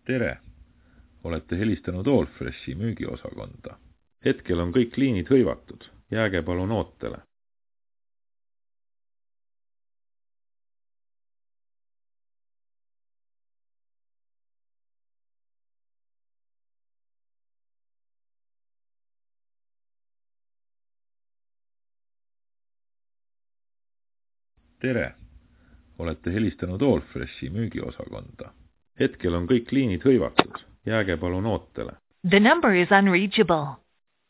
Tere! Olete helistanud Allfreshi müügiosakonda. Hetkel on kõik liinid hõivatud. Jääge palun ootele. Tere! Olete helistanud Allfreshi müügiosakonda. Hetkel on kõik liinid hõivatud. Jääge palun ootele. The number is unreachable.